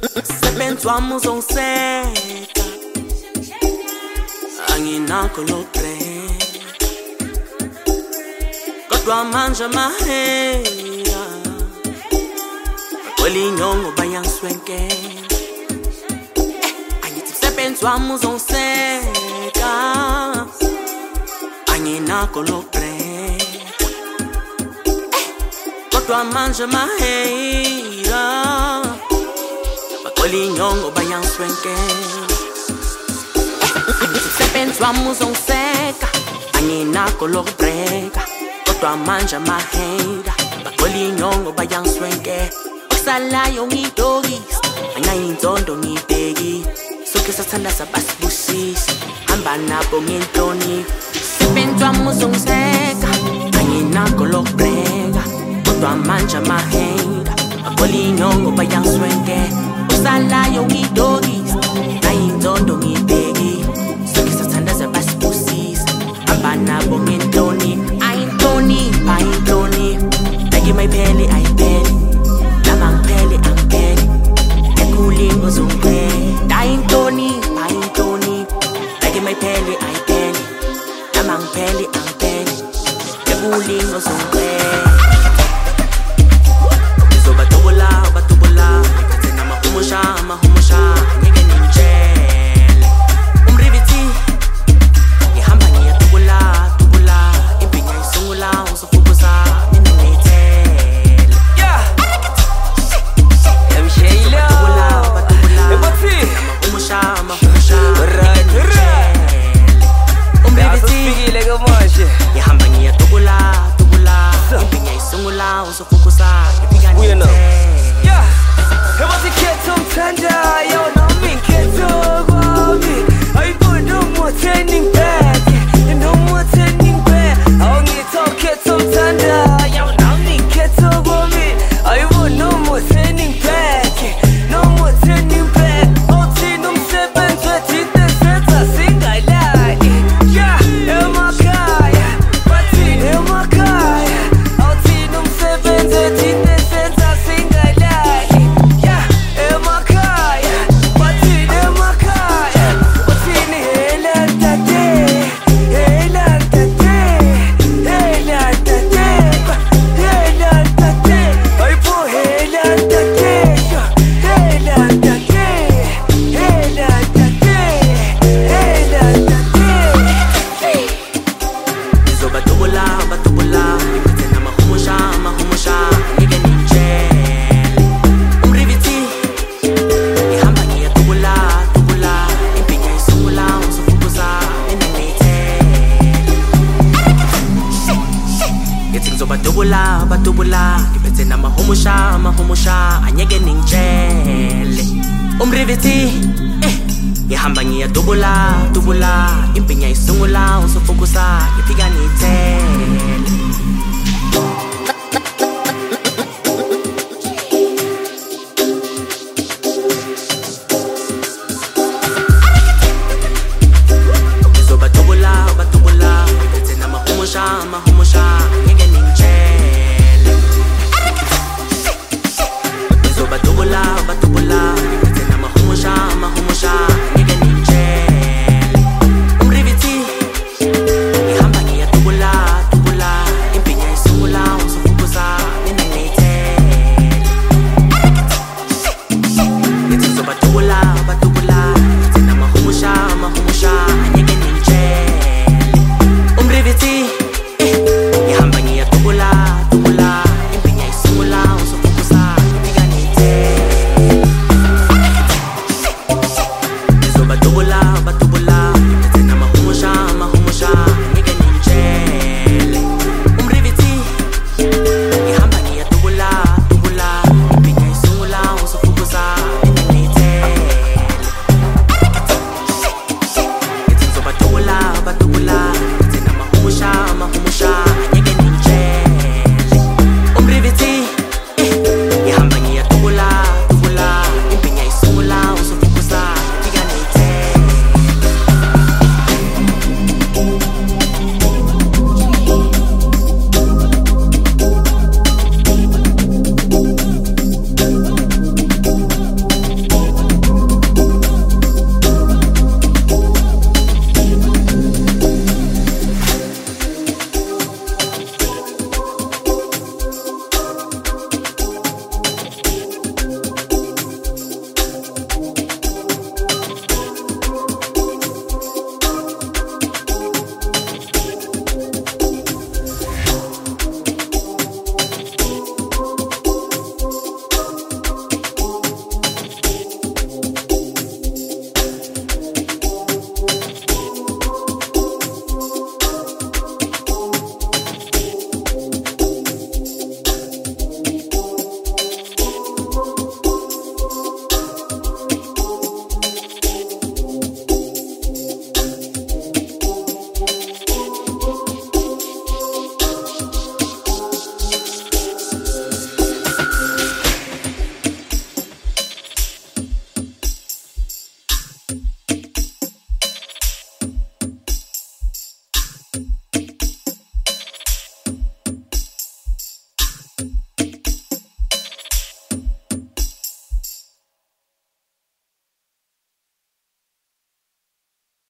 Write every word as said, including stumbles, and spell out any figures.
Sebenzi wami uzongiseka, anginakho lokubreka, kodwa manje amahera bagcwele inyongo bayangiswenkela. Angithi sebenzi wami uzongiseka, anginakho lokubreka, kodwa manje amahera bagcwele inyongo bayangiswenkela. Sebenzi wami uzongiseka, anginakho lokubreka, kodwa manje amahera bagcwele inyongo bayangiswenkela. Okusalayo ngidokisa, angayinzondo ngibheki, sonke sathandaza basibusisa, hamba nabo ngenhlonipho. Sebenzi wami uzongiseka, anginakho lokubreka, kodwa manje amahera bagcwele inyongo bayangiswenkela. Okusalayo ngidokisa, angayinzondo ngibheki, sonke sathandaza basibusisa, hamba nabo ngenhlonipho. Ayinhlonipho, ayinhlonipho, beki mayiphele ayiphele, lama ngiphele angiphele, ekulingo zongiphele. Ayinhlonipho, ayinhlonipho, beki mayiphele ayiphele, lama ngiphele angiphele, ekulingo zongiphele. Ngizobatubula, batubula, ngiphethe namahumusha, amahumusha, ngeke ningitshele. Umrivithi, ngihamba ngiyatubula, tubula, impinya isungula, uzofukuza, mina ngiyithele. Yeah! Mshayla! Batubula, batubula, Ebathi! namahumusha, amahumusha, Right, ngeke ningitshele. Umrivithi, Ufikile ke manje. ngihamba ngiyatubula, tubula, impinya isungula, uzofukuza, ngifika Buya now. ngiyithele. Yeah! Ebathi khetho mthandayo nami nkhetho kwami. Ayibona umutheni ngibheke, noma utheni ngibheke. Awungitho khetho mthandayo nami nkhetho kwami. Ayibona umutheni ngibheke, noma utheni ngibheke. Awuthini umsebenzi wethu into esenza singalali. Yeah, emakhaya, bathini emakhaya. Awuthini umsebenzi wethu into esenza singalali. Yeah, emakhaya, bathini emakhaya. Bathini hela tate, hela tate, hela tate, hela tate. Ayibo hela tate, hela tate, hela tate, hela tate. Ngizobatubula, batubula, ngiphethe namahumusha, amahumusha, ngeke ningitshele. Umrivithi, ngihamba ngiyatubula, tubula, impinya isungula, uzofukuza, mina ngiyithele. Ngithi ngizobatubula, batubula, ngiphethe namahumusha, amahumusha, angeke ningitshele. Umrivithi, eh, ngihamba ngiyatubula, tubula, impinya isungula, uzofukuza, ngifika ngiyithele.